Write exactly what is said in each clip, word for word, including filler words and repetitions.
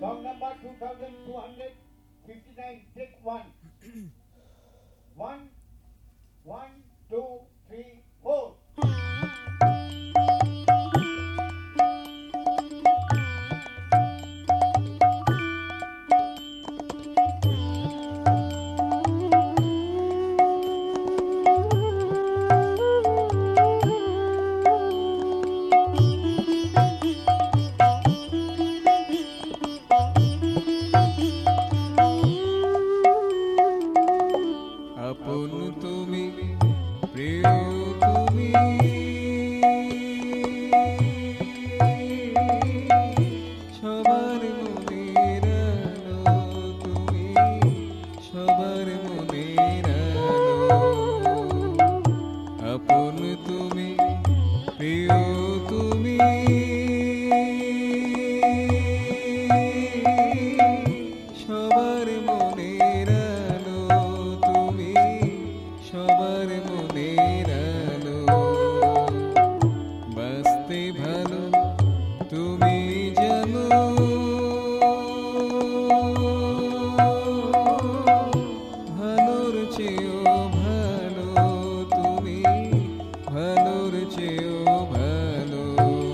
Song number two thousand two hundred fifty-nine, take one. One, one, two, three, four. আপন তুমি প্রিয় তুমি সবার মনের আলো তুমি সবার মনের আলো আপন তুমি প্রিয় তুমি সবার মনের আলো তুমি সবার মনের আলো বাঁচতে ভালো তুমি জানো ভালোর চেয়েও ভালো তুমি ভালোর চেয়েও ভালো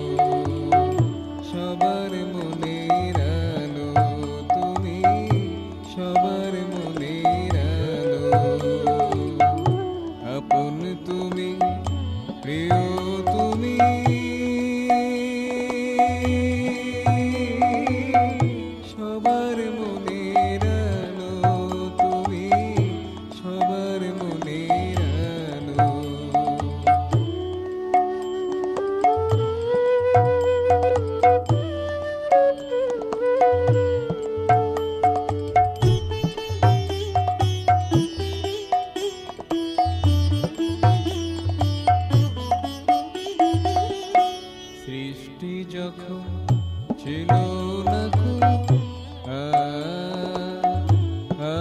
সবার মনের আলো তুমি সবার মনের আলো আপন তুমি প্রিয় তুমি সবার মনের আলো তুমি সবার মনের আলো সৃষ্টি যখন ছিল না কো আ আ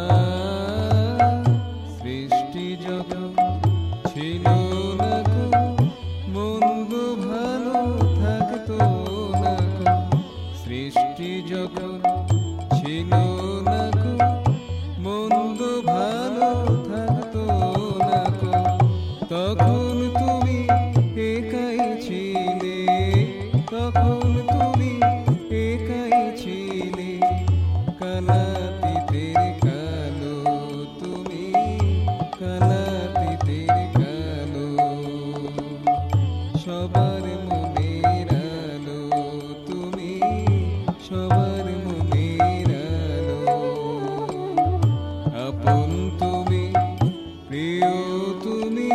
সৃষ্টি যখন ছিল না কো মন্দ ভালো থাকতো না কো সৃষ্টি যখন ছিল না কো মন্দ ভালো থাকতো না কো তখন তুমি একাই ছিলে তখন তুমি একাই ছিলে কালাতীতের কালো তুমি কালাতীতের কালো সবার মনের আলো তুমি সবার মনের আলো আপন তুমি প্রিয় তুমি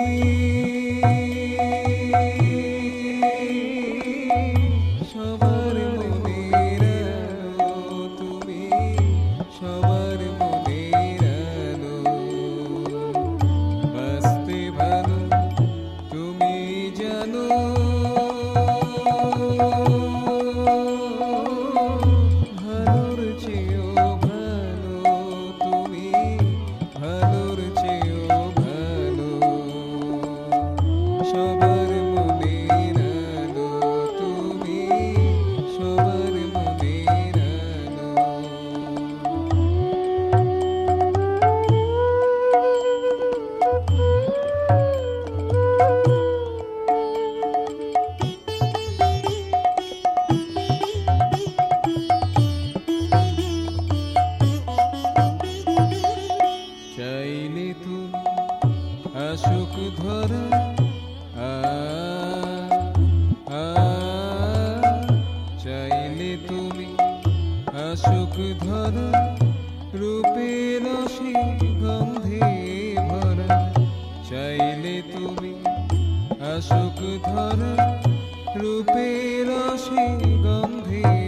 সবার মনের আলো তুমি সবার মনের আলো বাঁচতে ভালো তুমি জানো ভালোর চেয়েও ভালো তুমি ভালোর চেয়েও ভালো সবার মনের আলো তুমি সবার মনের আলো চাইলে তুমি আসুক ধরা আ আ চাইলে তুমি আসুক ধরা রূপের রসে গন্ধে ভরা চাইলে তুমি আসুক ধরা রূপের রসে গন্ধে